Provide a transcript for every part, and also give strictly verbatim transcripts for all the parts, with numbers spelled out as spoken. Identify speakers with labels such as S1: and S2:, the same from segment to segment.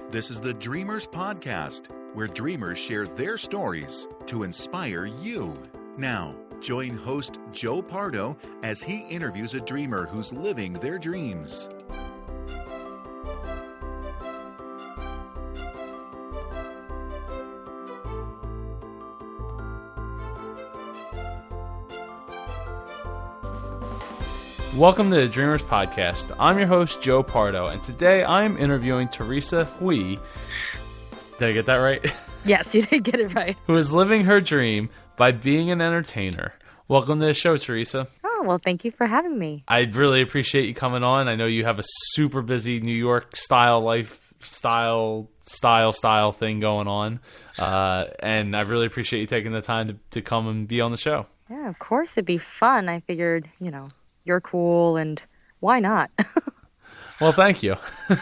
S1: This is the Dreamers Podcast, where dreamers share their stories to inspire you. Now, join host Joe Pardo as he interviews a dreamer who's living their dreams.
S2: Welcome to the Dreamers Podcast. I'm your host, Joe Pardo, and today I'm interviewing Teresa Hui. Did I get that right?
S3: Yes, you did get it right.
S2: Who is living her dream by being an entertainer. Welcome to the show, Teresa.
S3: Oh, well, thank you for having me.
S2: I really appreciate you coming on. I know you have a super busy New York style lifestyle, style, style thing going on, uh, and I really appreciate you taking the time to, to come and be on the show.
S3: Yeah, of course, it'd be fun. I figured, you know, you're cool, and why not?
S2: Well, thank you.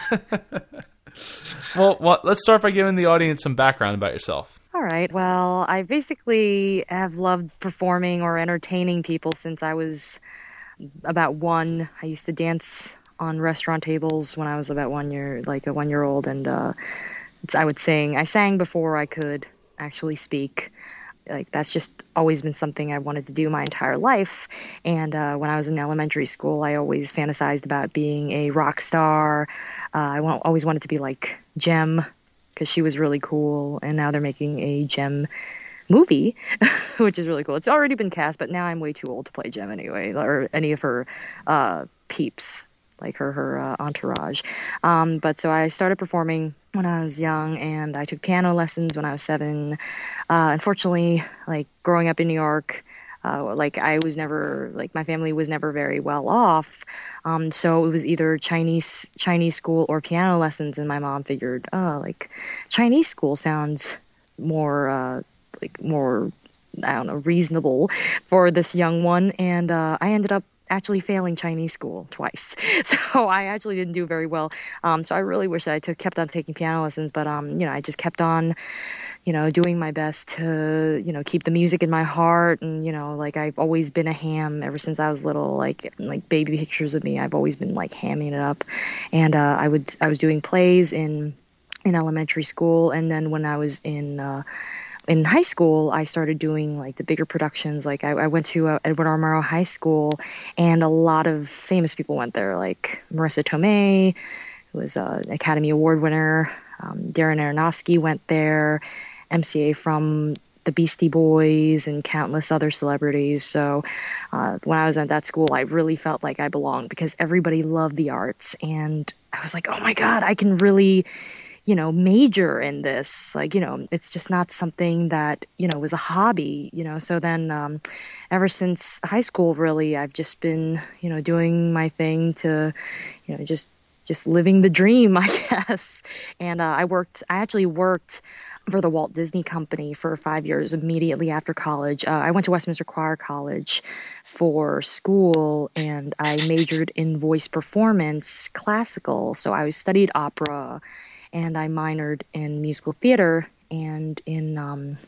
S2: well, well, let's start by giving the audience some background about yourself.
S3: All right. Well, I basically have loved performing or entertaining people since I was about one. I used to dance on restaurant tables when I was about one year, like a one-year-old, and uh, it's, I would sing. I sang before I could actually speak. Like, that's just always been something I wanted to do my entire life. And uh, when I was in elementary school, I always fantasized about being a rock star. Uh, I want, always wanted to be like Jem, because she was really cool. And now they're making a Jem movie, which is really cool. It's already been cast, but now I'm way too old to play Jem anyway, or any of her uh, peeps, like her, her uh, entourage. Um, but so I started performing when I was young, and I took piano lessons when I was seven. Uh, unfortunately, like growing up in New York, uh, like I was never, like my family was never very well off. Um, so it was either Chinese, Chinese school or piano lessons. And my mom figured, oh, like Chinese school sounds more, uh, like more, I don't know, reasonable for this young one. And, uh, I ended up actually failing Chinese school twice. So I actually didn't do very well. Um, so I really wish that I took, kept on taking piano lessons, but, um, you know, I just kept on, you know, doing my best to, you know, keep the music in my heart. And, you know, like I've always been a ham ever since I was little, like, like baby pictures of me. I've always been like hamming it up. And, uh, I would, I was doing plays in, in elementary school. And then when I was in, uh, in high school, I started doing like the bigger productions. Like I, I went to uh, Edward R. Murrow High School, and a lot of famous people went there, like Marissa Tomei, who was uh, an Academy Award winner. Um, Darren Aronofsky went there, M C A from the Beastie Boys, and countless other celebrities. So uh, when I was at that school, I really felt like I belonged because everybody loved the arts. And I was like, oh my God, I can really, you know, major in this. Like, you know, it's just not something that, you know, was a hobby, you know. So then um, ever since high school, really, I've just been, you know, doing my thing to, you know, just just living the dream, I guess. And uh, I worked, I actually worked for the Walt Disney Company for five years immediately after college. Uh, I went to Westminster Choir College for school, and I majored in voice performance, classical. So I studied opera, and I minored in musical theater and in um,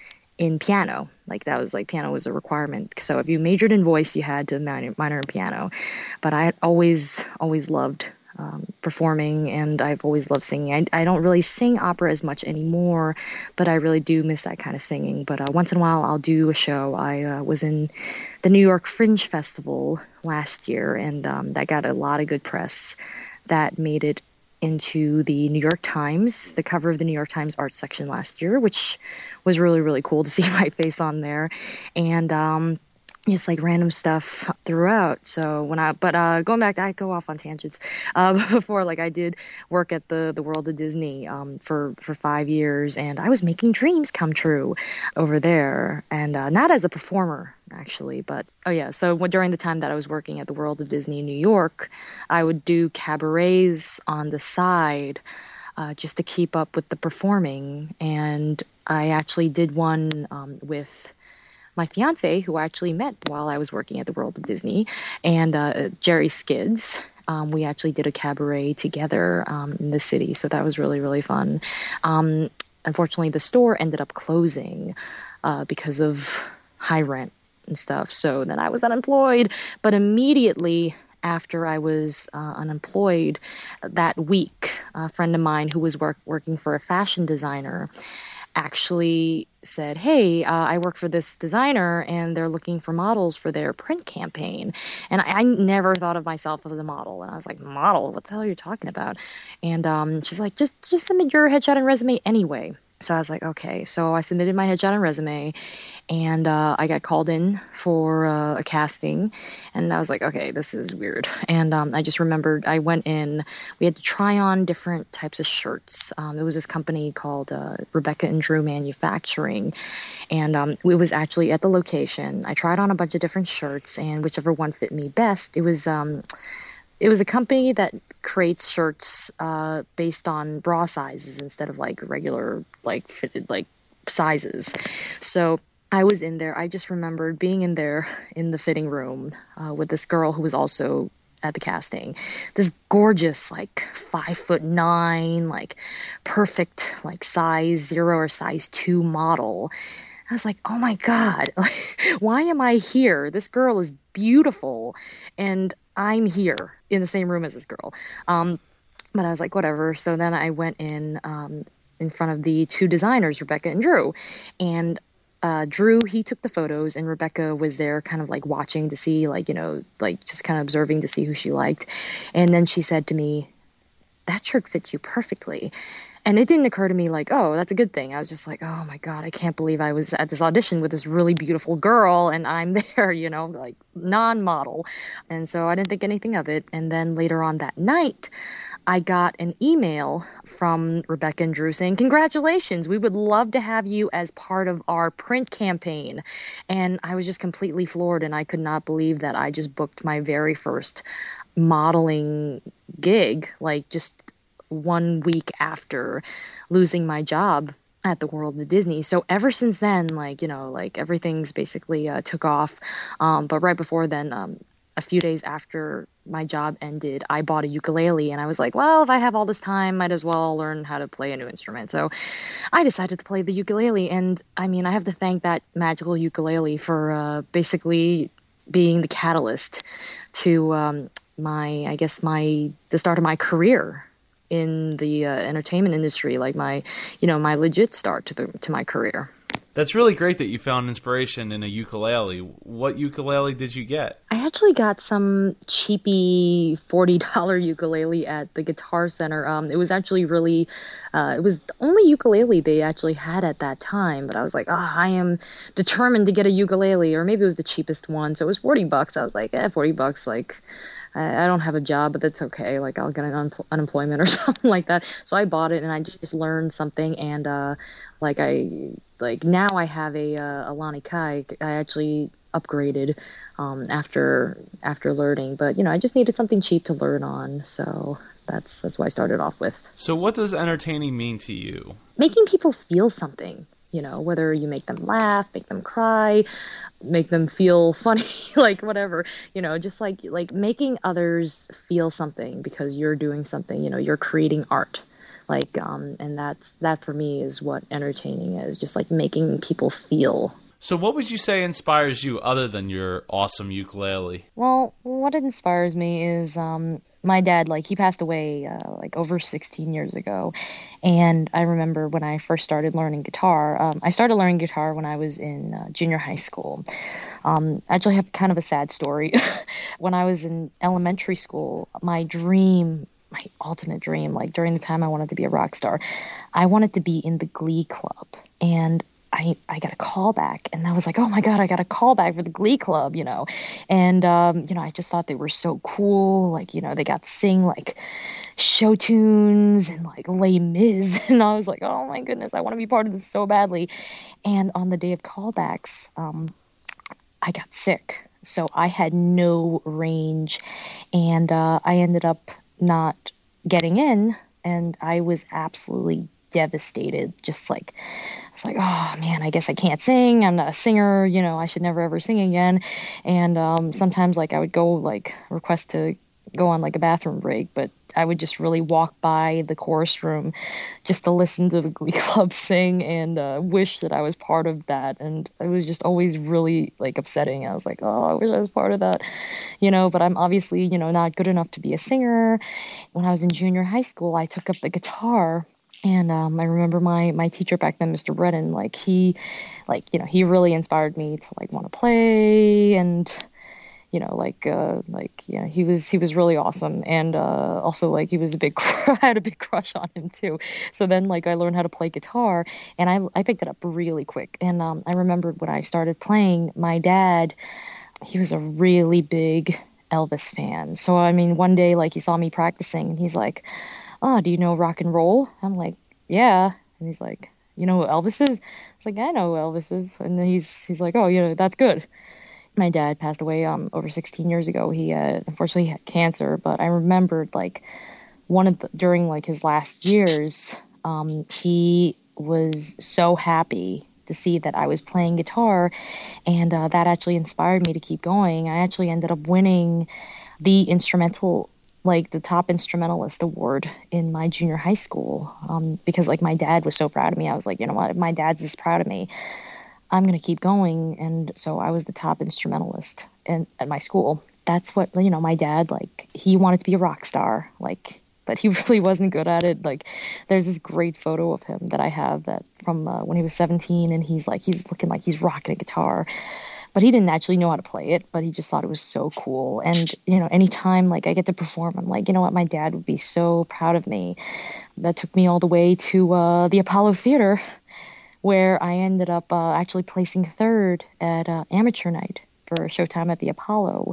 S3: in piano. Like that was like piano was a requirement. So if you majored in voice, you had to minor, minor in piano. But I had always, always loved um, performing, and I've always loved singing. I, I don't really sing opera as much anymore, but I really do miss that kind of singing. But uh, once in a while, I'll do a show. I uh, was in the New York Fringe Festival last year, and um, that got a lot of good press. That made it into the New York Times, the cover of the New York Times art section last year, which was really, really cool to see my face on there. And um, just like random stuff throughout. So when I, but uh, going back, I go off on tangents. Uh, before, like I did work at the the World of Disney um, for for five years, and I was making dreams come true over there, and uh, not as a performer actually, but oh yeah. So during the time that I was working at the World of Disney in New York, I would do cabarets on the side. Uh, just to keep up with the performing, and I actually did one um, with my fiance, who I actually met while I was working at the World of Disney, and uh, Jerry Skids. Um, we actually did a cabaret together um, in the city, so that was really, really fun. Um, unfortunately, the store ended up closing uh, because of high rent and stuff, so then I was unemployed. But immediately after I was uh, unemployed that week, a friend of mine who was work, working for a fashion designer actually said, hey, uh, I work for this designer and they're looking for models for their print campaign. And I, I never thought of myself as a model. And I was like, model? What the hell are you talking about? And um, she's like, just, just submit your headshot and resume anyway. So I was like, okay. So I submitted my headshot and resume, and uh, I got called in for uh, a casting. And I was like, okay, this is weird. And um, I just remembered I went in. We had to try on different types of shirts. Um, there was this company called uh, Rebecca and Drew Manufacturing. And um, it was actually at the location. I tried on a bunch of different shirts, and whichever one fit me best, it was... Um, It was a company that creates shirts uh, based on bra sizes instead of like regular, like fitted like sizes. So I was in there. I just remembered being in there in the fitting room uh, with this girl who was also at the casting. This gorgeous, like five foot nine, like perfect, like size zero or size two model. I was like, oh my God, why am I here? This girl is beautiful and I'm here in the same room as this girl. Um, but I was like, whatever. So then I went in um, in front of the two designers, Rebecca and Drew. And uh, Drew, he took the photos, and Rebecca was there kind of like watching to see, like, you know, like just kind of observing to see who she liked. And then she said to me, that shirt fits you perfectly. And it didn't occur to me like, oh, that's a good thing. I was just like, oh my God, I can't believe I was at this audition with this really beautiful girl and I'm there, you know, like non-model. And so I didn't think anything of it. And then later on that night, I got an email from Rebecca and Drew saying, congratulations, we would love to have you as part of our print campaign. And I was just completely floored, and I could not believe that I just booked my very first modeling gig, like just one week after losing my job at the World of Disney. So ever since then, like, you know, like everything's basically uh, took off. Um, but right before then, um, a few days after my job ended, I bought a ukulele, and I was like, well, if I have all this time, might as well learn how to play a new instrument. So I decided to play the ukulele. And I mean, I have to thank that magical ukulele for uh, basically being the catalyst to um, my, I guess my, the start of my career in the uh, entertainment industry, like my, you know, my legit start to the to my career.
S2: That's really great that you found inspiration in a ukulele. What ukulele did you get?
S3: I actually got some cheapy forty dollars ukulele at the Guitar Center. Um, it was actually really, uh, it was the only ukulele they actually had at that time. But I was like, oh, I am determined to get a ukulele, or maybe it was the cheapest one. So it was forty bucks. I was like, eh, forty bucks, like, I don't have a job, but that's okay. Like, I'll get an un- unemployment or something like that. So I bought it, and I just learned something. And uh, like I, like now I have a uh, a Lani Kai. I actually upgraded um, after after learning, but you know, I just needed something cheap to learn on. So that's that's what I started off with.
S2: So what does entertaining mean to you?
S3: Making people feel something. You know, whether you make them laugh, make them cry, make them feel funny, like whatever, you know, just like like making others feel something because you're doing something, you know, you're creating art. Like, um, and that's, that for me is what entertaining is, just like making people feel.
S2: So what would you say inspires you other than your awesome ukulele?
S3: Well, what inspires me is, um, my dad, like, he passed away, uh, like, over sixteen years ago, and I remember when I first started learning guitar, um, I started learning guitar when I was in uh, junior high school. Um, I actually have kind of a sad story. When I was in elementary school, my dream, my ultimate dream, like, during the time I wanted to be a rock star, I wanted to be in the Glee Club, and I, I got a call back, and I was like, oh my God, I got a call back for the Glee Club, you know, and, um, you know, I just thought they were so cool. Like, you know, they got to sing like show tunes and like Les Mis. And I was like, oh my goodness, I want to be part of this so badly. And on the day of callbacks, um, I got sick. So I had no range, and, uh, I ended up not getting in, and I was absolutely devastated. Just like, I was like, oh man, I guess I can't sing. I'm not a singer. You know, I should never ever sing again. And um, sometimes like I would go like request to go on like a bathroom break, but I would just really walk by the chorus room just to listen to the Glee Club sing and uh, wish that I was part of that. And it was just always really like upsetting. I was like, oh, I wish I was part of that, you know, but I'm obviously, you know, not good enough to be a singer. When I was in junior high school, I took up the guitar. And um, I remember my, my teacher back then, Mister Brennan, like he, like, you know, he really inspired me to like want to play and, you know, like, uh, like, you know, he was, he was really awesome. And, uh, also like he was a big, I had a big crush on him too. So then like I learned how to play guitar and I, I picked it up really quick. And, um, I remembered when I started playing, my dad, he was a really big Elvis fan. So, I mean, one day, like he saw me practicing and he's like, oh, do you know rock and roll? I'm like, yeah. And he's like, you know who Elvis is? It's like, I know who Elvis is. And then he's, he's like, oh, you know, that's good. My dad passed away um over sixteen years ago. He uh, unfortunately had cancer, but I remembered like one of the, during like his last years, um, he was so happy to see that I was playing guitar, and uh, that actually inspired me to keep going. I actually ended up winning the instrumental, like the top instrumentalist award in my junior high school, um, because like my dad was so proud of me. I was like, you know what, if my dad's this proud of me, I'm going to keep going. And so I was the top instrumentalist in, at my school. That's what, you know, my dad, like, he wanted to be a rock star, like, but he really wasn't good at it. Like, there's this great photo of him that I have that from uh, when he was seventeen, and he's like, he's looking like he's rocking a guitar, but he didn't actually know how to play it, but he just thought it was so cool. And, you know, anytime, like, I get to perform, I'm like, you know what, my dad would be so proud of me. That took me all the way to uh, the Apollo Theater, where I ended up uh, actually placing third at uh, amateur night for Showtime at the Apollo.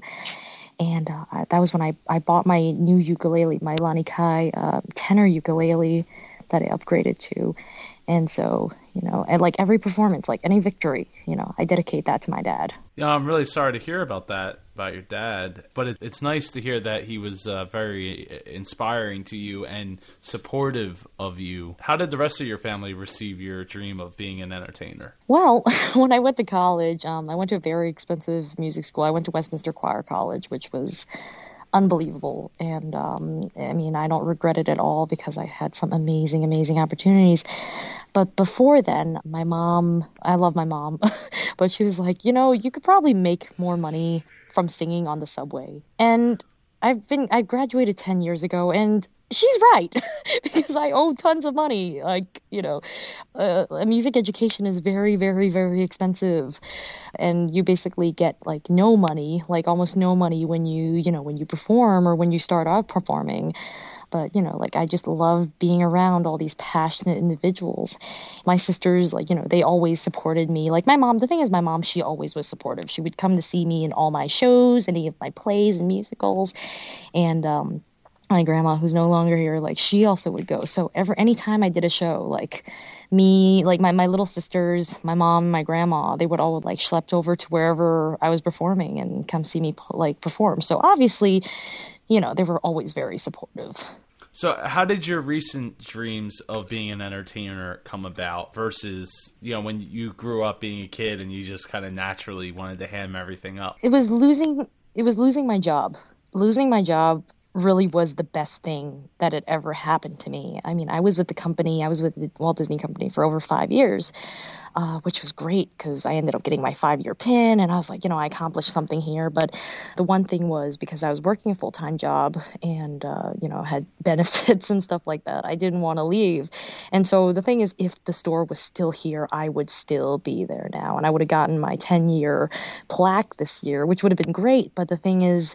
S3: And uh, I, that was when I, I bought my new ukulele, my Lani Kai uh, tenor ukulele that I upgraded to. And so, you know, and like every performance, like any victory, you know, I dedicate that to my dad.
S2: Yeah, I'm really sorry to hear about that, about your dad. But it, it's nice to hear that he was uh, very inspiring to you and supportive of you. How did the rest of your family receive your dream of being an entertainer?
S3: Well, when I went to college, um, I went to a very expensive music school. I went to Westminster Choir College, which was unbelievable. And um, I mean, I don't regret it at all because I had some amazing, amazing opportunities. But before then, my mom, I love my mom, but she was like, you know, you could probably make more money from singing on the subway. And I've been, I graduated ten years ago, and she's right, because I owe tons of money. Like, you know, uh, a music education is very, very, very expensive. And you basically get like no money, like almost no money when you, you know, when you perform or when you start out performing. But, you know, like I just love being around all these passionate individuals. My sisters, like, you know, they always supported me. Like my mom, the thing is my mom, she always was supportive. She would come to see me in all my shows, any of my plays and musicals. And, um, my grandma, who's no longer here, like she also would go. So every anytime I did a show, like me, like my, my little sisters, my mom, my grandma, they would all like schlepped over to wherever I was performing and come see me like perform. So obviously, you know, they were always very supportive.
S2: So how did your recent dreams of being an entertainer come about versus, you know, when you grew up being a kid and you just kind of naturally wanted to ham everything up?
S3: It was losing, it was losing my job. Losing my job really was the best thing that had ever happened to me. I mean, I was with the company, I was with the Walt Disney Company for over five years, uh, which was great because I ended up getting my five-year pin, and I was like, you know, I accomplished something here. But the one thing was, because I was working a full-time job and, uh, you know, had benefits and stuff like that, I didn't want to leave. And so the thing is, if the store was still here, I would still be there now, and I would have gotten my ten-year plaque this year, which would have been great. But the thing is,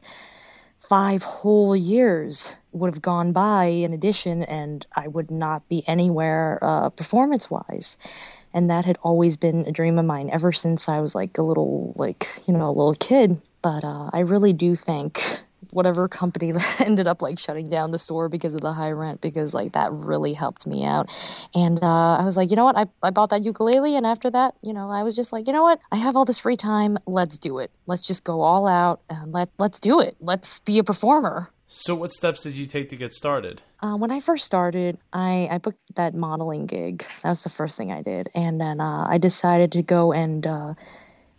S3: five whole years would have gone by in addition, and I would not be anywhere uh, performance-wise. And that had always been a dream of mine ever since I was like a little, like, you know, a little kid. But uh, I really do thank whatever company that ended up like shutting down the store because of the high rent, because like that really helped me out. And uh, I was like, you know what, I, I bought that ukulele, and after that, you know, I was just like, you know what, I have all this free time, let's do it. Let's just go all out and let, let's do it. Let's be a performer.
S2: So what steps did you take to get started?
S3: Uh, when I first started, I, I booked that modeling gig. That was the first thing I did. And then uh, I decided to go and uh,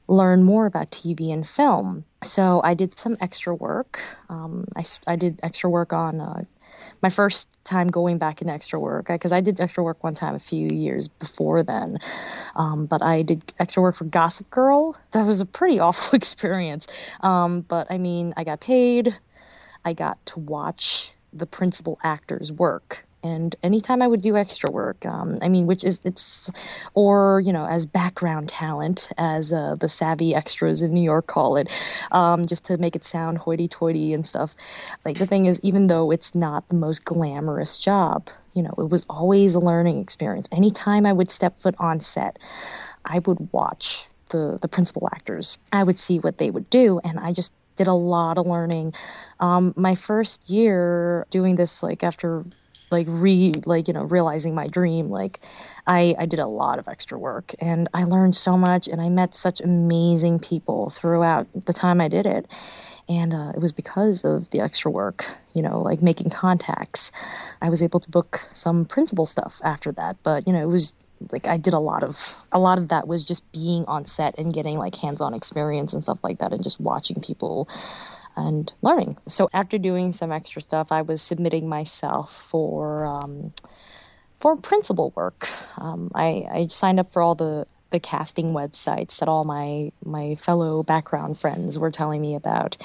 S3: learn more about T V and film. So I did some extra work. Um, I, I did extra work on uh, my first time going back into extra work, because I, I did extra work one time a few years before then. Um, but I did extra work for Gossip Girl. That was a pretty awful experience. Um, but I mean, I got paid. I got to watch the principal actors work. And anytime I would do extra work, um, I mean, which is, it's, or, you know, as background talent, as uh, the savvy extras in New York call it, um, just to make it sound hoity-toity and stuff. Like, the thing is, even though it's not the most glamorous job, you know, it was always a learning experience. Anytime I would step foot on set, I would watch the, the principal actors. I would see what they would do, and I just did a lot of learning. Um, my first year doing this, like, after... like re like you know realizing my dream, like I I did a lot of extra work, and I learned so much, and I met such amazing people throughout the time I did it. And uh, it was because of the extra work, you know, like making contacts. I was able to book some principal stuff after that. But, you know, it was like I did a lot of a lot of that was just being on set and getting like hands-on experience and stuff like that, and just watching people and learning. So after doing some extra stuff, I was submitting myself for um, for principal work. Um, I, I signed up for all the, the casting websites that all my my fellow background friends were telling me about.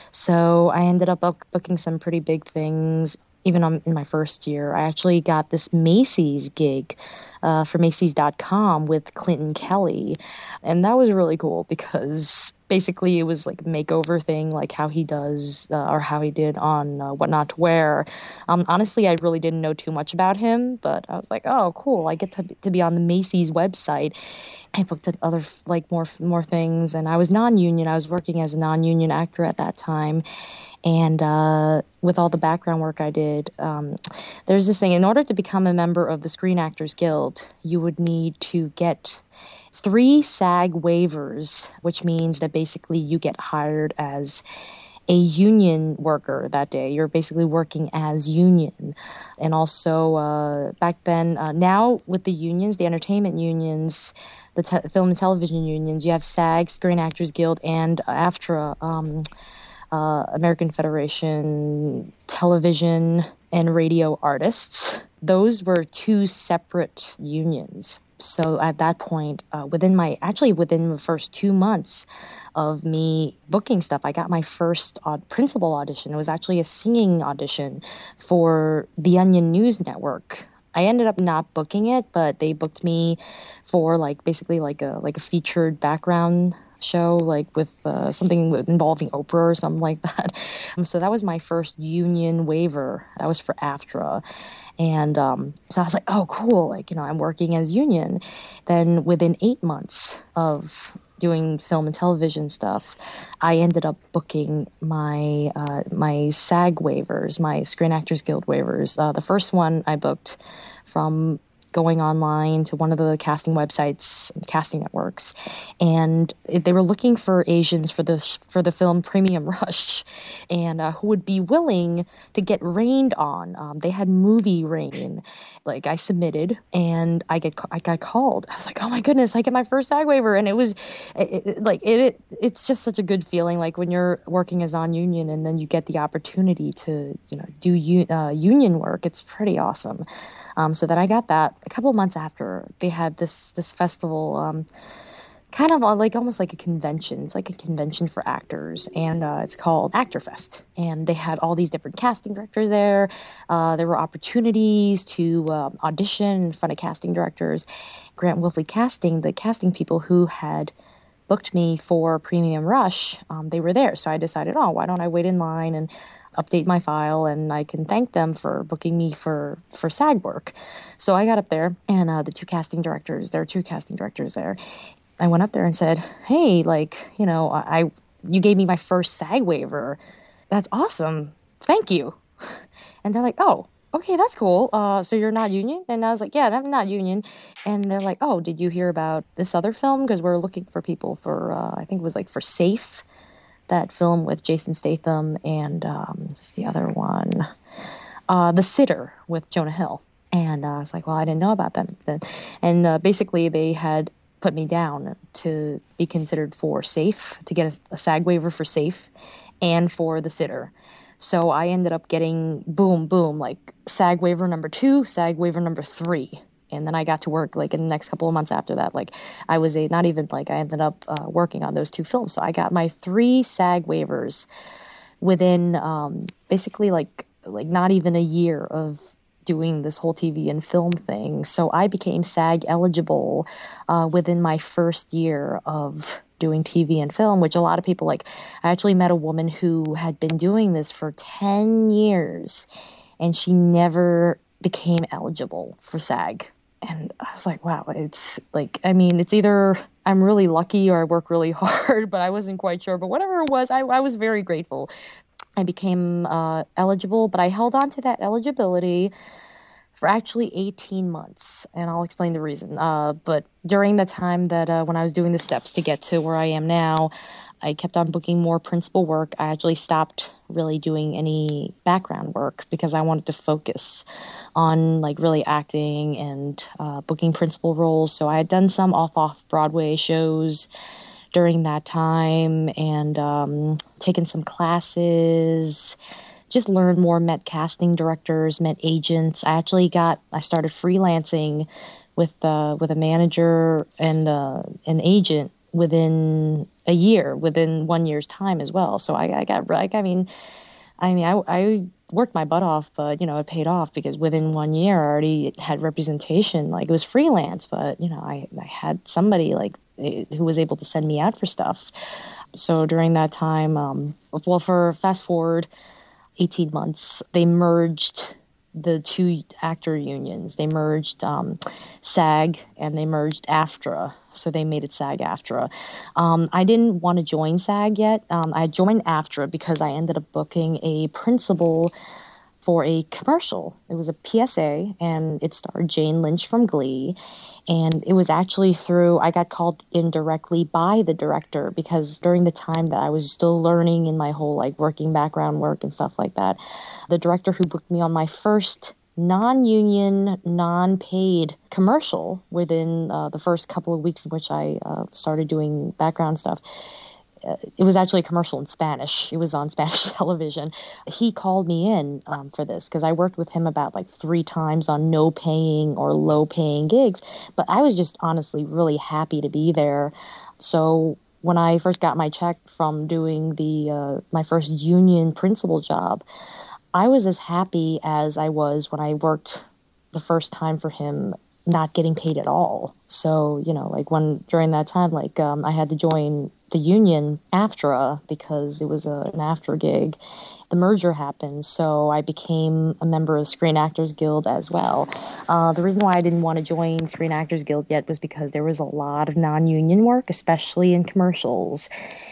S3: So I ended up book, booking some pretty big things. Even on, in my first year, I actually got this Macy's gig uh, for Macy's dot com with Clinton Kelly. And that was really cool because basically it was like a makeover thing, like how he does uh, or how he did on uh, What Not to Wear. Um, honestly, I really didn't know too much about him, but I was like, oh, cool. I get to, to be on the Macy's website. I booked other, like more, more things. And I was non-union. I was working as a non-union actor at that time. And uh, with all the background work I did, um, there's this thing. In order to become a member of the Screen Actors Guild, you would need to get three SAG waivers, which means that basically you get hired as a union worker that day. You're basically working as union. And also uh, back then, uh, now with the unions, the entertainment unions, the te- film and television unions, you have SAG, Screen Actors Guild, and AFTRA, um, Uh, American Federation Television and Radio Artists. Those were two separate unions. So at that point, uh, within my, actually within the first two months of me booking stuff, I got my first uh, principal audition. It was actually a singing audition for the Onion News Network. I ended up not booking it, but they booked me for like basically like a like a featured background show, like with uh, something involving Oprah or something like that. Um, so that was my first union waiver. That was for AFTRA. And um, so I was like, oh, cool. Like, you know, I'm working as union. Then within eight months of doing film and television stuff, I ended up booking my uh, my SAG waivers, my Screen Actors Guild waivers. Uh, the first one I booked from going online to one of the casting websites, casting networks, and they were looking for Asians for the for the film Premium Rush, and uh, who would be willing to get rained on. Um, they had movie rain. Like I submitted, and I get I got called. I was like, oh my goodness, I get my first SAG waiver, and it was it, it, like it, it. It's just such a good feeling, like when you're working as non-union, and then you get the opportunity to you know do uh, union work. It's pretty awesome. Um, so that I got that. A couple of months after, they had this this festival, um, kind of like almost like a convention. It's like a convention for actors, and uh, it's called ActorFest. And they had all these different casting directors there. Uh, there were opportunities to um, audition in front of casting directors. Grant Wolfley Casting, the casting people who had booked me for Premium Rush, um, they were there. So I decided, oh, why don't I wait in line and update my file, and I can thank them for booking me for, for SAG work. So I got up there, and uh, the two casting directors, there were two casting directors there. I went up there and said, hey, like, you know, I you gave me my first SAG waiver. That's awesome. Thank you. And they're like, oh, okay, that's cool. Uh, so you're not union? And I was like, yeah, I'm not union. And they're like, oh, did you hear about this other film? Because we're looking for people for, uh, I think it was like for Safe. That film with Jason Statham and um, what's the other one? Uh, The Sitter with Jonah Hill. And uh, I was like, well, I didn't know about them. And uh, basically they had put me down to be considered for SAFE, to get a, a SAG waiver for SAFE and for the sitter. So I ended up getting boom, boom, like SAG waiver number two, SAG waiver number three. And then I got to work like in the next couple of months after that. Like I was a, not even like I ended up uh, working on those two films. So I got my three SAG waivers within um, basically like like not even a year of doing this whole T V and film thing. So I became SAG eligible uh, within my first year of doing T V and film, which a lot of people like. I actually met a woman who had been doing this for ten years and she never became eligible for SAG. And I was like, wow, it's like, I mean, it's either I'm really lucky or I work really hard, but I wasn't quite sure. But whatever it was, I, I was very grateful. I became uh, eligible, but I held on to that eligibility for actually eighteen months. And I'll explain the reason. Uh, but during the time that uh, when I was doing the steps to get to where I am now, I kept on booking more principal work. I actually stopped really doing any background work because I wanted to focus on like really acting and uh, booking principal roles. So I had done some off-off Broadway shows during that time and um, taken some classes, just learned more, met casting directors, met agents. I actually got, I started freelancing with uh, with a manager and uh, an agent within a year, within one year's time as well. So I, I got, like, I mean, I mean, I, I worked my butt off, but, you know, it paid off because within one year I already had representation. Like, it was freelance, but, you know, I, I had somebody, like, who was able to send me out for stuff. So during that time, um, well, for fast forward eighteen months, they merged the two actor unions. They merged um, SAG and they merged AFTRA. So they made it SAG-AFTRA. Um, I didn't want to join SAG yet. Um, I joined AFTRA because I ended up booking a principal for a commercial. It was a P S A, and it starred Jane Lynch from Glee. And it was actually through, I got called in directly by the director because during the time that I was still learning in my whole like working background work and stuff like that, the director who booked me on my first non-union, non-paid commercial within uh, the first couple of weeks in which I uh, started doing background stuff, Uh, it was actually a commercial in Spanish. It was on Spanish television. He called me in um, for this because I worked with him about like three times on no paying or low paying gigs. But I was just honestly really happy to be there. So when I first got my check from doing the uh, my first union principal job, I was as happy as I was when I worked the first time for him not getting paid at all. So, you know, like when during that time, like um, I had to join the union AFTRA because it was a, an AFTRA gig. The merger happened, so I became a member of the Screen Actors Guild as well. Uh, the reason why I didn't want to join Screen Actors Guild yet was because there was a lot of non-union work, especially in commercials.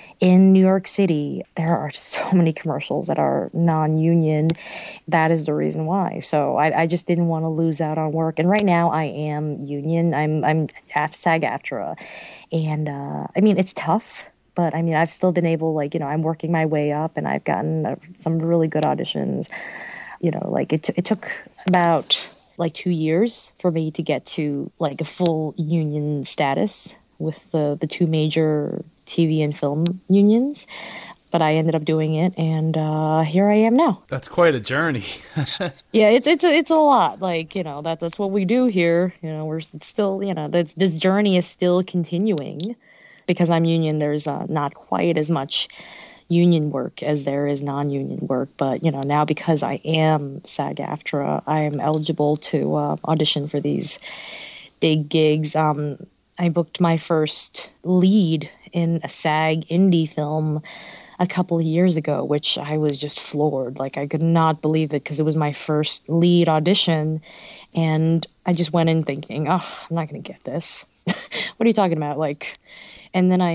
S3: In New York City, there are so many commercials that are non-union. That is the reason why. So I, I just didn't want to lose out on work. And right now I am union. I'm I'm SAG-AFTRA. And uh, I mean, it's tough. But I mean, I've still been able, like, you know, I'm working my way up and I've gotten uh, some really good auditions. You know, like it, t- it took about like two years for me to get to like a full union status with the, the two major T V and film unions. But I ended up doing it, and uh, here I am now.
S2: That's quite a journey.
S3: Yeah, it's it's a, it's a lot. Like, you know, that that's what we do here. You know, we're it's still, you know, that's, this journey is still continuing. Because I'm union, there's uh, not quite as much union work as there is non-union work. But, you know, now because I am SAG-AFTRA, I am eligible to uh, audition for these big gigs. Um, I booked my first lead in a SAG indie film a couple of years ago, which I was just floored. Like, I could not believe it because it was my first lead audition. And I just went in thinking, oh, I'm not going to get this. What are you talking about? Like... And then I ended up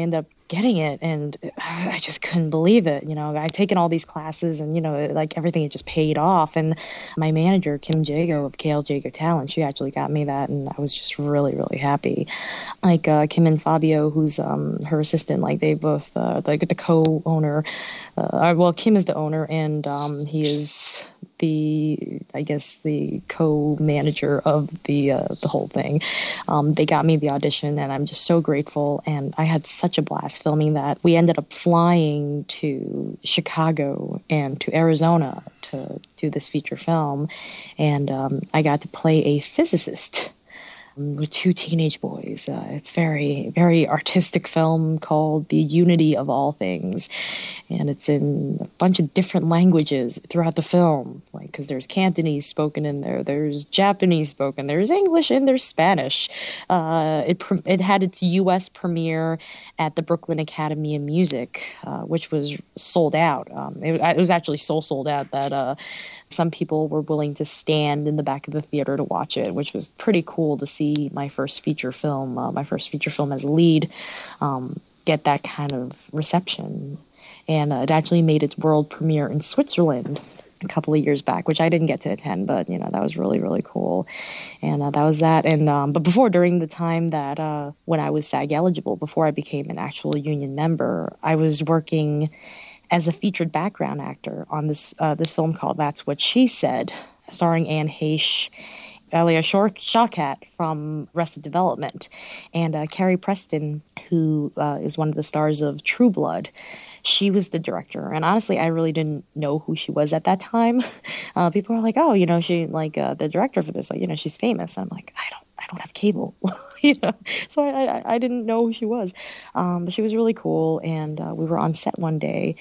S3: getting it, and I just couldn't believe it. You know, I'd taken all these classes, and you know, like everything had just paid off. And my manager, Kim Jago of K L Jago Talent, she actually got me that, and I was just really, really happy. Like uh, Kim and Fabio, who's um, her assistant, like they both, uh, like the co-owner. Uh, well, Kim is the owner, and um, he is the, I guess, the co-manager of the uh, the whole thing. Um, they got me the audition, and I'm just so grateful. And I had such a blast filming that. We ended up flying to Chicago and to Arizona to do this feature film, and um, I got to play a physicist with two teenage boys. Uh, it's very, very artistic film called The Unity of All Things. And it's in a bunch of different languages throughout the film. Like, because there's Cantonese spoken in there, there's Japanese spoken, there's English, and there's Spanish. Uh, it it had its U S premiere at the Brooklyn Academy of Music, uh, which was sold out. Um, it, it was actually so sold out that uh, some people were willing to stand in the back of the theater to watch it, which was pretty cool to see my first feature film, uh, my first feature film as a lead, um, get that kind of reception. And uh, it actually made its world premiere in Switzerland a couple of years back, which I didn't get to attend, but, you know, that was really, really cool. And uh, that was that. And um, but before, during the time that uh, when I was SAG eligible, before I became an actual union member, I was working as a featured background actor on this uh, this film called That's What She Said, starring Anne Heche, Alia Shawkat from Arrested Development, and uh, Carrie Preston, who uh, is one of the stars of True Blood. She was the director, and honestly, I really didn't know who she was at that time. Uh, people were like, "Oh, you know, she like uh, the director for this, like, you know, she's famous." And I'm like, "I don't, I don't have cable," you know, so I, I, I didn't know who she was. Um, but she was really cool, and uh, we were on set one day,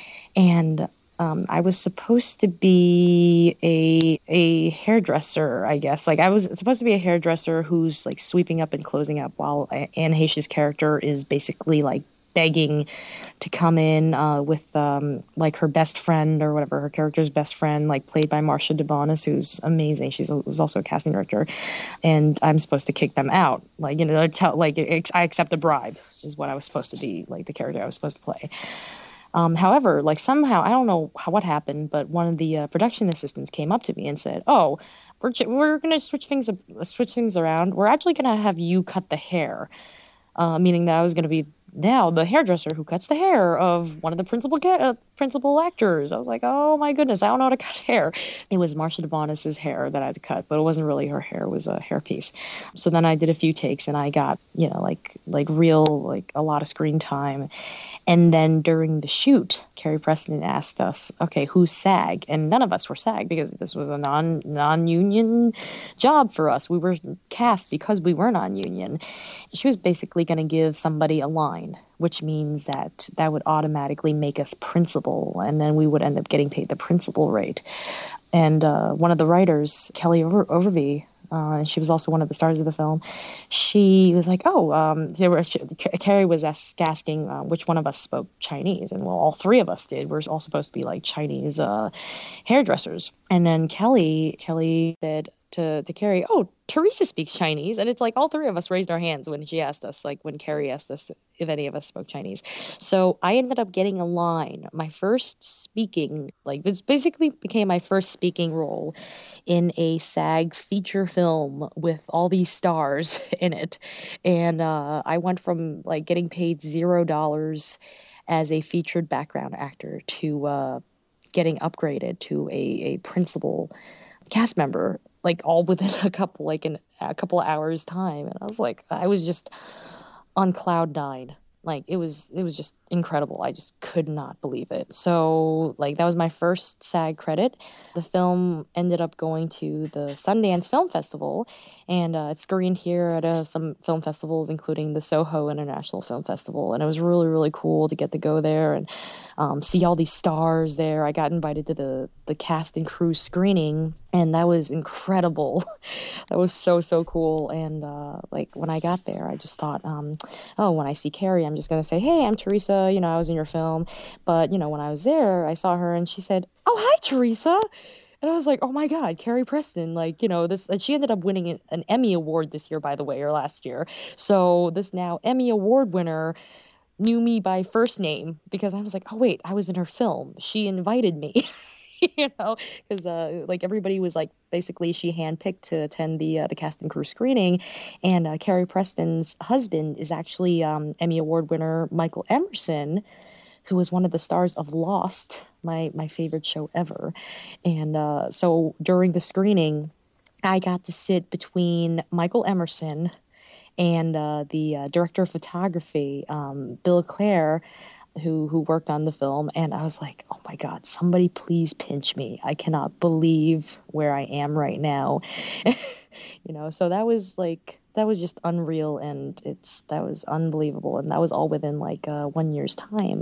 S3: and Um, I was supposed to be a a hairdresser, I guess. Like, I was supposed to be a hairdresser who's like sweeping up and closing up, while Anne Heche's character is basically like begging to come in uh, with um, like her best friend or whatever, her character's best friend, like played by Marcia DeBonis, who's amazing. She's was also a casting director, and I'm supposed to kick them out. Like, you know, tell, like I accept a bribe is what I was supposed to be, like the character I was supposed to play. Um, however, like somehow, I don't know how, what happened, but one of the uh, production assistants came up to me and said, "Oh, we're we're going to switch things switch things around. We're actually going to have you cut the hair," uh, meaning that I was going to be now the hairdresser who cuts the hair of one of the principal uh, principal actors. I was like, "Oh my goodness, I don't know how to cut hair." It was Marcia DeBonis's hair that I had to cut, but it wasn't really her hair; it was a hairpiece. So then I did a few takes, and I got, you know, like like real like a lot of screen time. And then during the shoot, Carrie Preston asked us, "Okay, who's SAG?" And none of us were SAG because this was a non non-union job for us. We were cast because we were non-union. She was basically going to give somebody a line, which means that that would automatically make us principal, and then we would end up getting paid the principal rate. And uh, one of the writers, Kelly Over- Overby, uh, she was also one of the stars of the film, she was like, oh, um, were, she, Carrie was asking uh, which one of us spoke Chinese, and well, all three of us did. We're all supposed to be like Chinese uh, hairdressers. And then Kelly, Kelly said to, to Carrie, "Oh, Teresa speaks Chinese." And it's like all three of us raised our hands when she asked us, like when Carrie asked us if any of us spoke Chinese. So I ended up getting a line. My first speaking, like this basically became my first speaking role in a SAG feature film with all these stars in it. And uh, I went from like getting paid zero dollars as a featured background actor to uh, getting upgraded to a, a principal cast member, like all within a couple, like in a couple of hours time. And I was like, I was just on cloud nine. Like it was, it was just incredible. I just could not believe it. So like that was my first SAG credit. The film ended up going to the Sundance Film Festival, and uh, it screened here at uh, some film festivals, including the Soho International Film Festival. And it was really, really cool to get to go there and um, see all these stars there. I got invited to the, the cast and crew screening, and that was incredible. That was so, so cool. And uh, like when I got there, I just thought, um, oh, when I see Carrie, I'm just going to say, "Hey, I'm Teresa, you know, I was in your film." But, you know, when I was there, I saw her and she said, "Oh, hi, Teresa." And I was like, oh my God, Carrie Preston, like, you know, this, and she ended up winning an Emmy Award this year, by the way, or last year. So this now Emmy Award winner knew me by first name because I was like, oh wait, I was in her film. She invited me. You know, because uh, like everybody was like basically she handpicked to attend the uh, the cast and crew screening, and uh, Carrie Preston's husband is actually um, Emmy Award winner Michael Emerson, who was one of the stars of Lost, my my favorite show ever. And uh, so during the screening, I got to sit between Michael Emerson and uh, the uh, director of photography, um, Bill Clare, who who worked on the film, and I was like, oh my God, somebody please pinch me. I cannot believe where I am right now. You know, so that was like, that was just unreal, and it's, that was unbelievable, and that was all within like uh, one year's time.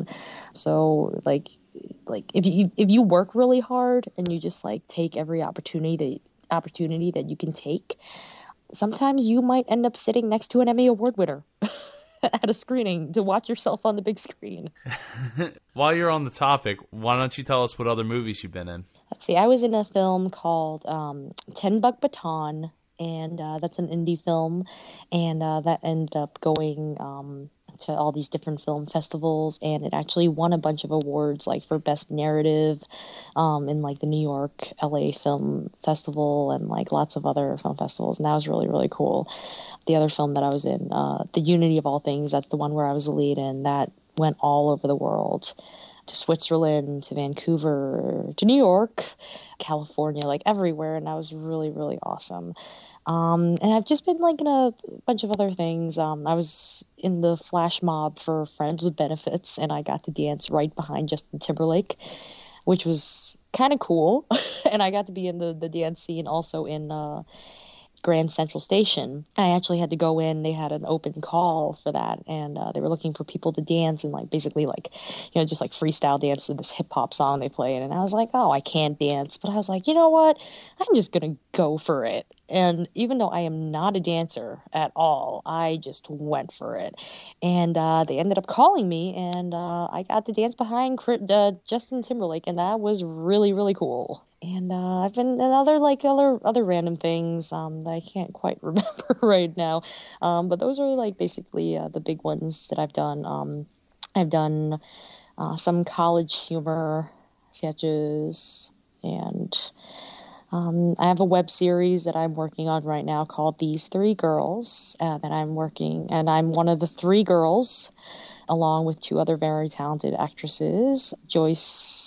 S3: So like, like if you if you work really hard and you just like take every opportunity that opportunity that you can take, sometimes you might end up sitting next to an Emmy Award winner. At a screening to watch yourself on the big screen.
S2: While you're on the topic, why don't you tell us what other movies you've been in?
S3: Let's see. I was in a film called um, Ten Buck Baton, and uh, that's an indie film, and uh, that ended up going um, to all these different film festivals, and it actually won a bunch of awards, like for Best Narrative um, in like the New York, L A Film Festival, and like lots of other film festivals, and that was really, really cool. The other film that I was in, uh, The Unity of All Things, that's the one where I was the lead in, that went all over the world, to Switzerland, to Vancouver, to New York, California, like everywhere, and that was really, really awesome. Um, and I've just been like in a bunch of other things. Um, I was in the flash mob for Friends with Benefits, and I got to dance right behind Justin Timberlake, which was kind of cool. And I got to be in the, the dance scene also in uh, Grand Central Station. I actually had to go in. They had an open call for that, and uh, they were looking for people to dance and like basically like, you know, just like freestyle dance to this hip hop song they played. And I was like, oh, I can't dance, but I was like, you know what? I'm just gonna go for it. And even though I am not a dancer at all, I just went for it. And uh, they ended up calling me, and uh, I got to dance behind uh, Justin Timberlake, and that was really, really cool. And uh, I've been in other like other other random things um, that I can't quite remember right now. Um, but those are like basically uh, the big ones that I've done. Um, I've done uh, some college humor sketches, and Um, I have a web series that I'm working on right now called These Three Girls, uh, that I'm working, and I'm one of the three girls, along with two other very talented actresses, Joyce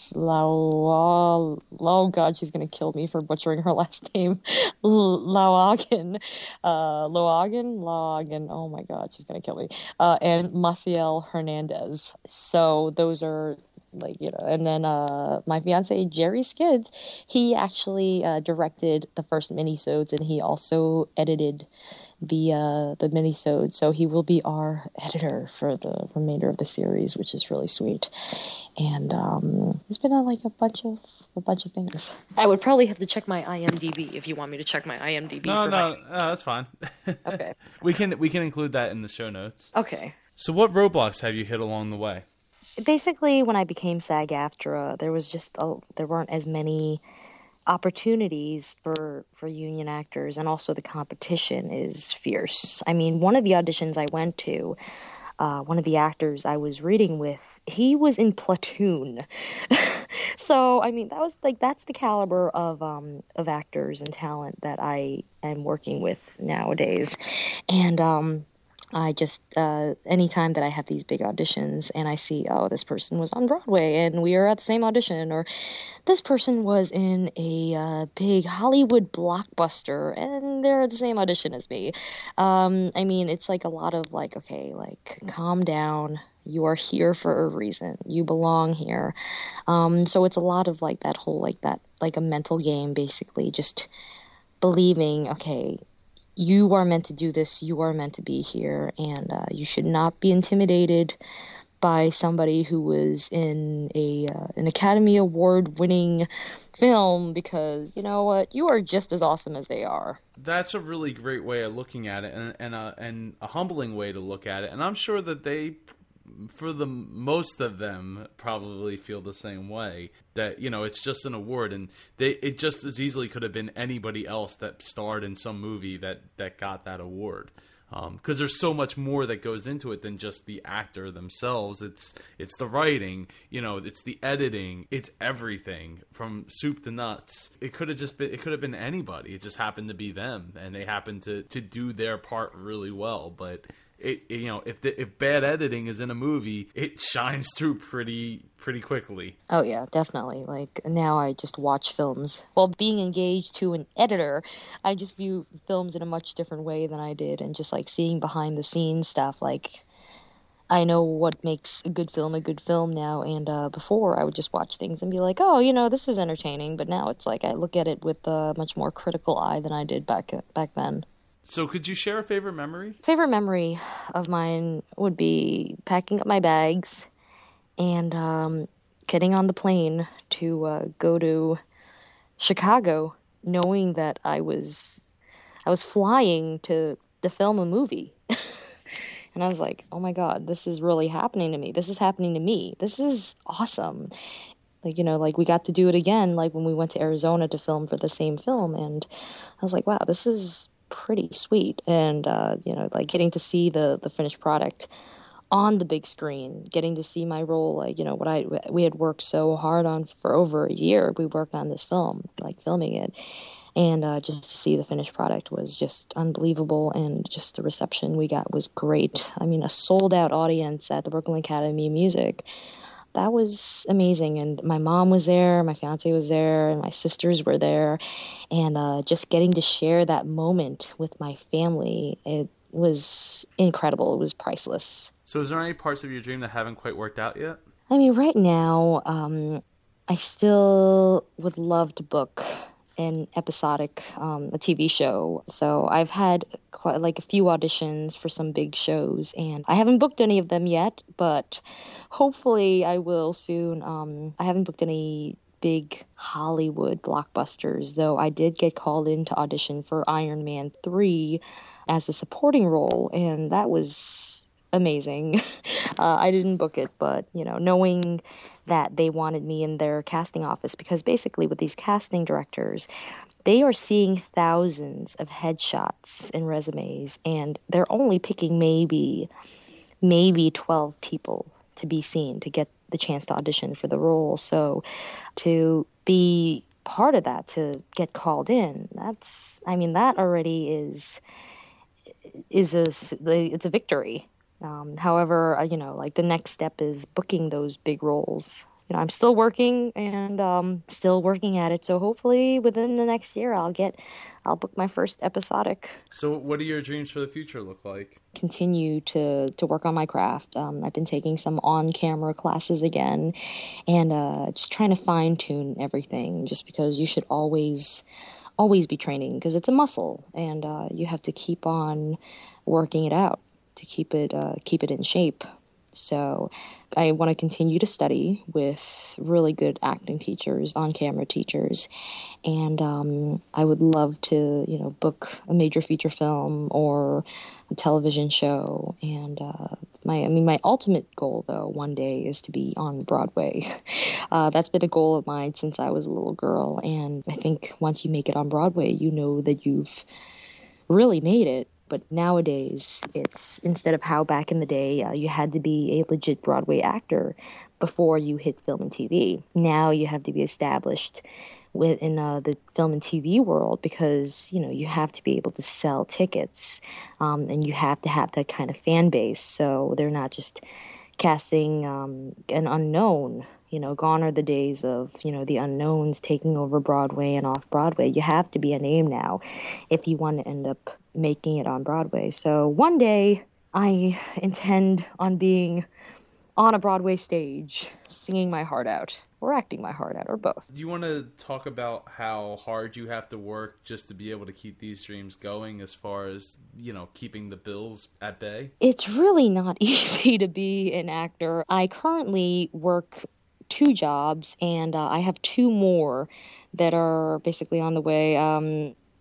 S3: Lau, oh God, she's going to kill me for butchering her last name, Lauagan, uh, Lauagan, Lauagan, oh my God, she's going to kill me, uh, and Maciel Hernandez. So those are like, you know, and then uh, my fiance, Jerry Skids, he actually uh, directed the first minisodes, and he also edited the uh, the minisodes, so he will be our editor for the remainder of the series, which is really sweet. And um, it's been uh, like a bunch of a bunch of things. I would probably have to check my I M D B if you want me to check my I M D B.
S2: No,
S3: for
S2: no,
S3: my...
S2: no, that's fine.
S3: Okay,
S2: we can we can include that in the show notes.
S3: Okay.
S2: So, what roadblocks have you hit along the way?
S3: Basically, when I became SAG-AFTRA, there was just a, there weren't as many opportunities for for union actors, and also the competition is fierce. I mean, one of the auditions I went to, uh, one of the actors I was reading with, he was in Platoon. So, I mean, that was like that's the caliber of um of actors and talent that I am working with nowadays, and um. I just, uh, anytime that I have these big auditions and I see, oh, this person was on Broadway and we are at the same audition, or this person was in a uh, big Hollywood blockbuster and they're at the same audition as me. Um, I mean, it's like a lot of like, okay, like, calm down. You are here for a reason. You belong here. Um, so it's a lot of like that whole, like that, like a mental game, basically, just believing, okay, you are meant to do this, you are meant to be here, and uh, you should not be intimidated by somebody who was in a uh, an Academy Award winning film, because you know what, you are just as awesome as they are.
S2: That's a really great way of looking at it, and and a, and a humbling way to look at it, and I'm sure that they for the most of them probably feel the same way, that, you know, it's just an award, and they it just as easily could have been anybody else that starred in some movie that, that got that award. Because um, there's so much more that goes into it than just the actor themselves. It's it's the writing, you know, it's the editing, it's everything from soup to nuts. It could have just been, it could have been anybody. It just happened to be them, and they happened to, to do their part really well. But it, it you know, if the, if bad editing is in a movie, it shines through pretty pretty quickly.
S3: Oh yeah, definitely. Like now I just watch films. Well, being engaged to an editor, I just view films in a much different way than I did, and just like seeing behind the scenes stuff. Like I know what makes a good film a good film now, and uh, before I would just watch things and be like, oh, you know, this is entertaining. But now it's like I look at it with a much more critical eye than I did back back then.
S2: So could you share a favorite memory?
S3: Favorite memory of mine would be packing up my bags and um, getting on the plane to uh, go to Chicago, knowing that I was I was flying to to film a movie. And I was like, oh my God, this is really happening to me. This is happening to me. This is awesome. Like, you know, like we got to do it again, like when we went to Arizona to film for the same film. And I was like, wow, this is pretty sweet. And, uh, you know, like getting to see the, the finished product on the big screen, getting to see my role, like, you know, what I, we had worked so hard on for over a year. We worked on this film, like filming it. And uh, just to see the finished product was just unbelievable, and just the reception we got was great. I mean, a sold-out audience at the Brooklyn Academy of Music. That was amazing, and my mom was there, my fiance was there, and my sisters were there, and uh, just getting to share that moment with my family, it was incredible. It was priceless.
S2: So is there any parts of your dream that haven't quite worked out yet?
S3: I mean, right now, um, I still would love to book an episodic, um, a T V show. So I've had quite like a few auditions for some big shows, and I haven't booked any of them yet, but hopefully I will soon. Um, I haven't booked any big Hollywood blockbusters, though I did get called in to audition for Iron Man three as a supporting role, and that was amazing. uh, I didn't book it, but, you know, knowing that they wanted me in their casting office, because basically with these casting directors, they are seeing thousands of headshots and resumes, and they're only picking maybe, maybe twelve people to be seen to get the chance to audition for the role. So to be part of that, to get called in, that's, I mean, that already is, is a, it's a victory. Um, however, uh, you know, like the next step is booking those big roles. You know, I'm still working and um, still working at it. So hopefully within the next year, I'll get, I'll book my first episodic.
S2: So what do your dreams for the future look like?
S3: Continue to, to work on my craft. Um, I've been taking some on-camera classes again, and uh, just trying to fine-tune everything, just because you should always, always be training, because it's a muscle, and uh, you have to keep on working it out to keep it uh, keep it in shape. So I want to continue to study with really good acting teachers, on-camera teachers, and um, I would love to, you know, book a major feature film or a television show. And uh, my, I mean, my ultimate goal, though, one day is to be on Broadway. uh, that's been a goal of mine since I was a little girl, and I think once you make it on Broadway, you know that you've really made it. But nowadays, it's instead of how back in the day uh, you had to be a legit Broadway actor before you hit film and T V. Now you have to be established within uh, the film and T V world, because, you know, you have to be able to sell tickets, um, and you have to have that kind of fan base. So they're not just casting um, an unknown. You know, gone are the days of, you know, the unknowns taking over Broadway and off Broadway. You have to be a name now if you want to end up making it on Broadway. So one day I intend on being on a Broadway stage, singing my heart out, or acting my heart out, or both.
S2: Do you want to talk about how hard you have to work just to be able to keep these dreams going, as far as, you know, keeping the bills at bay?
S3: It's really not easy to be an actor. I currently work two jobs, and uh, I have two more that are basically on the way. Um,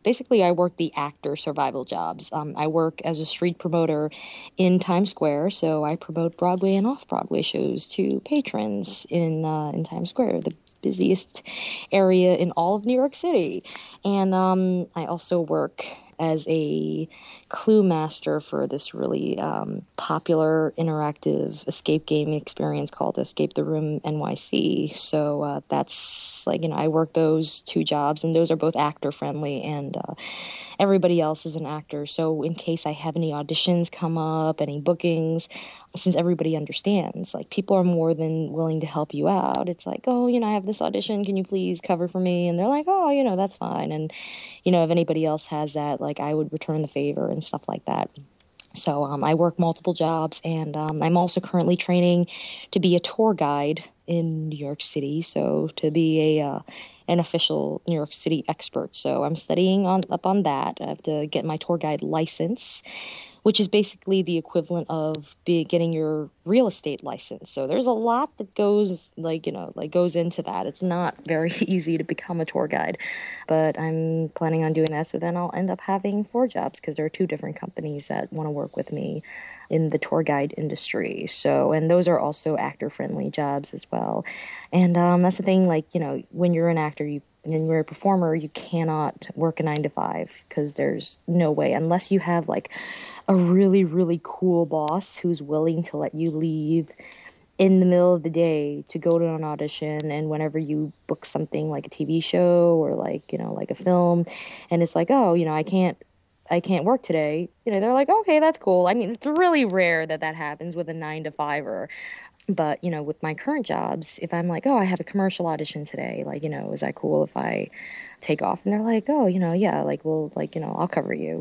S3: basically I work the actor survival jobs. Um, I work as a street promoter in Times Square, so I promote Broadway and off-Broadway shows to patrons in uh, in Times Square, the busiest area in all of New York City. And um, I also work as a clue master for this really um, popular interactive escape game experience called Escape the Room N Y C. So uh, that's like, you know, I work those two jobs, and those are both actor friendly, and uh, everybody else is an actor. So in case I have any auditions come up, any bookings, since everybody understands, like, people are more than willing to help you out. It's like, oh, you know, I have this audition, can you please cover for me? And they're like, oh, you know, that's fine. And, you know, if anybody else has that, like, I would return the favor and stuff like that. So um, I work multiple jobs, and um, I'm also currently training to be a tour guide in New York City, so to be a uh, an official New York City expert. So I'm studying on up on that. I have to get my tour guide license, which is basically the equivalent of be, getting your real estate license. So there's a lot that goes, like, you know, like goes into that. It's not very easy to become a tour guide, but I'm planning on doing that. So then I'll end up having four jobs, because there are two different companies that want to work with me in the tour guide industry. So, and those are also actor friendly jobs as well. And um, that's the thing, like, you know, when you're an actor, you and you're a performer, you cannot work a nine to five, because there's no way, unless you have like a really, really cool boss who's willing to let you leave in the middle of the day to go to an audition. And whenever you book something like a T V show or like, you know, like a film, and it's like, oh, you know, I can't, I can't work today. You know, they're like, okay, that's cool. I mean, it's really rare that that happens with a nine to fiver. But, you know, with my current jobs, if I'm like, oh, I have a commercial audition today, like, you know, is that cool if I take off? And they're like, oh, you know, yeah, like, well, like, you know, I'll cover you.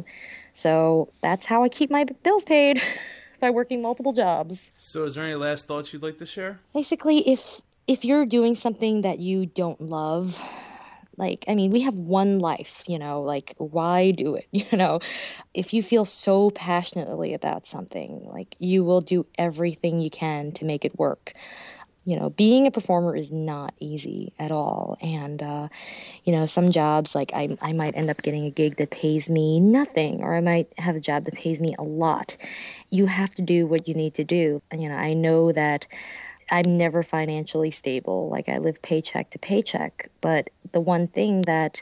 S3: So that's how I keep my bills paid, by working multiple jobs.
S2: So is there any last thoughts you'd like to share?
S3: Basically, if if you're doing something that you don't love, like, I mean, we have one life, you know, like, why do it? You know, if you feel so passionately about something, like, you will do everything you can to make it work. You know, being a performer is not easy at all. And, uh, you know, some jobs, like, I, I might end up getting a gig that pays me nothing, or I might have a job that pays me a lot. You have to do what you need to do. And, you know, I know that I'm never financially stable. Like, I live paycheck to paycheck. But the one thing that,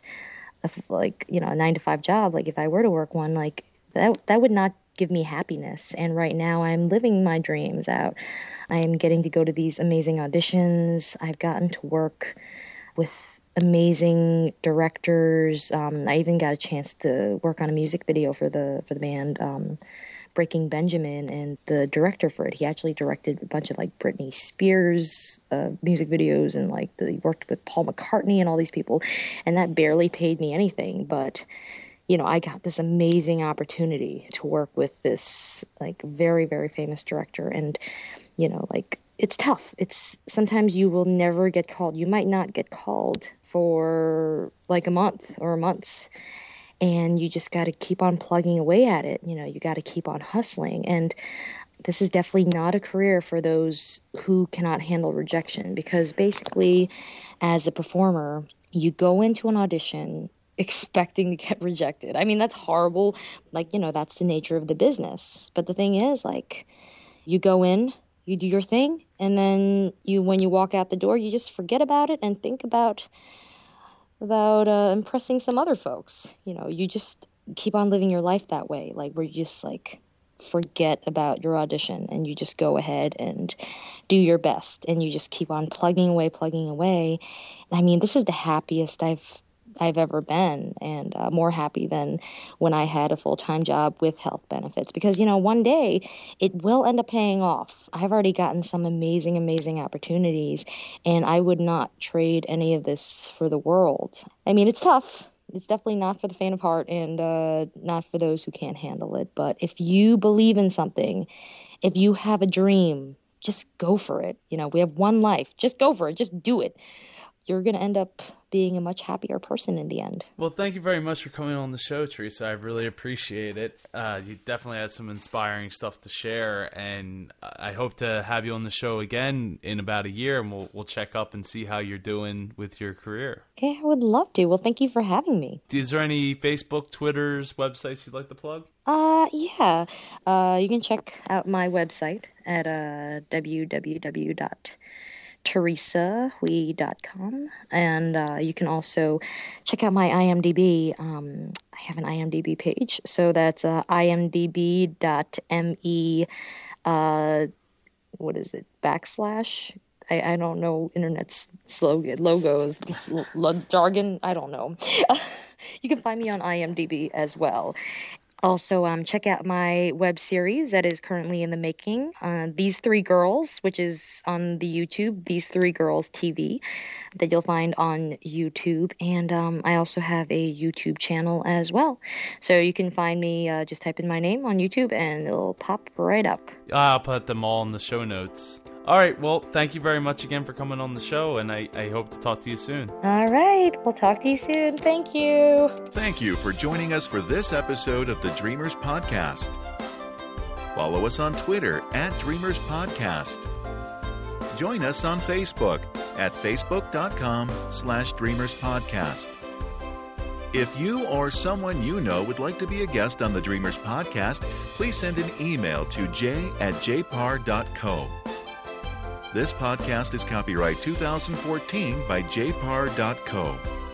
S3: like, you know, a nine to five job, like, if I were to work one, like, that that would not give me happiness. And right now I'm living my dreams out. I am getting to go to these amazing auditions. I've gotten to work with amazing directors. Um, I even got a chance to work on a music video for the for the band um, Breaking Benjamin, and the director for it, he actually directed a bunch of like Britney Spears uh, music videos, and like the, he worked with Paul McCartney and all these people, and that barely paid me anything. But you know, I got this amazing opportunity to work with this like very, very famous director. And, you know, like, it's tough. It's sometimes you will never get called. You might not get called for like a month or months. And you just got to keep on plugging away at it. You know, you got to keep on hustling. And this is definitely not a career for those who cannot handle rejection, because basically as a performer, you go into an audition expecting to get rejected. I mean, that's horrible. Like, you know, that's the nature of the business. But the thing is, like, you go in, you do your thing, and then you, when you walk out the door, you just forget about it and think about about uh, impressing some other folks. You know, you just keep on living your life that way, like, where you just like forget about your audition and you just go ahead and do your best, and you just keep on plugging away, plugging away. I mean, this is the happiest I've I've ever been, and uh, more happy than when I had a full-time job with health benefits, because, you know, one day it will end up paying off. I've already gotten some amazing, amazing opportunities, and I would not trade any of this for the world. I mean, it's tough. It's definitely not for the faint of heart, and uh, not for those who can't handle it. But if you believe in something, if you have a dream, just go for it. You know, we have one life. Just go for it. Just do it. you're going to end up being a much happier person in the end.
S2: Well, thank you very much for coming on the show, Teresa. I really appreciate it. Uh, you definitely had some inspiring stuff to share, and I hope to have you on the show again in about a year, and we'll we'll check up and see how you're doing with your career.
S3: Okay, I would love to. Well, thank you for having me.
S2: Is there any Facebook, Twitters, websites you'd like to plug?
S3: Uh, yeah. Uh, you can check out my website at uh, w w w dot teresa hui dot com, and uh, you can also check out my I M D B. Um, I have an I M D B page, so that's uh, I M D B dot me, uh, what is it, backslash? I, I don't know internet's slogan, logos, jargon, I don't know. You can find me on I M D B as well. Also, um, check out my web series that is currently in the making, uh, These Three Girls, which is on the YouTube, These Three Girls T V, that you'll find on YouTube. And um, I also have a YouTube channel as well. So you can find me, uh, just type in my name on YouTube and it'll pop right up.
S2: I'll put them all in the show notes. All right, well, thank you very much again for coming on the show, and I, I hope to talk to you soon.
S3: All right, we'll talk to you soon. Thank you.
S1: Thank you for joining us for this episode of the Dreamers Podcast. Follow us on Twitter at Dreamers Podcast. Join us on Facebook at facebook.com slash Dreamers Podcast. If you or someone you know would like to be a guest on the Dreamers Podcast, please send an email to j at j par dot co. This podcast is copyright two thousand fourteen by j par dot co.